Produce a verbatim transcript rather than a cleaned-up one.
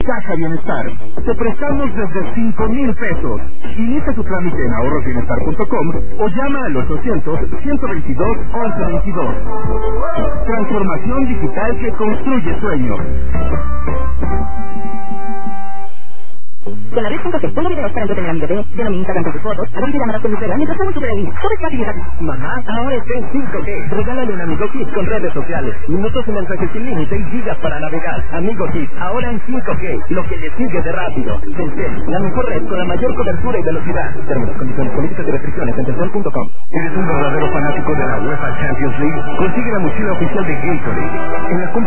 Caja Bienestar. Te prestamos desde cinco mil pesos. Inicia tu trámite en ahorros bienestar punto com o llama al ochocientos, ciento veintidós, once veintidós. Transformación digital que construye sueños. Con la red cinco G, pongo videos para entretener a mi bebé, denomina tanto sus fotos, a ver llamadas con mi bebé mientras estamos super ahí. Todo es fácil y rápido. Mamá, ahora está en cinco G. Regálale un Amigo Kit con redes sociales, minutos y mensajes sin límite y gigas para navegar. Amigo Kit, ahora en cinco G. Lo que le sigue de rápido. Telcel, la mejor red con la mayor cobertura y velocidad. Términos, condiciones, políticas y restricciones en telcel punto com. ¿Eres un verdadero fanático de la UEFA Champions League? Consigue la mochila oficial de Gatorade. En la compra